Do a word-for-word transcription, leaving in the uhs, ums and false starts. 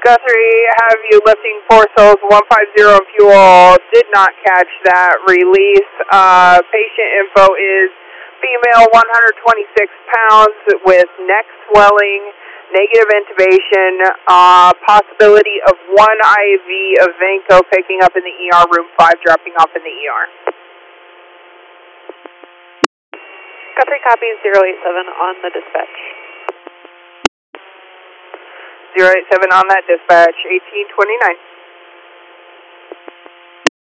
Guthrie, have you lifting four souls, one five zero fuel, did not catch that release. Uh, patient info is female, one hundred twenty-six pounds with neck swelling, negative intubation, uh, possibility of one I V of Vanco picking up in the E R, room five dropping off in the E R. Guthrie copies zero eight seven on the dispatch. zero eight seven on that dispatch, eighteen twenty-nine.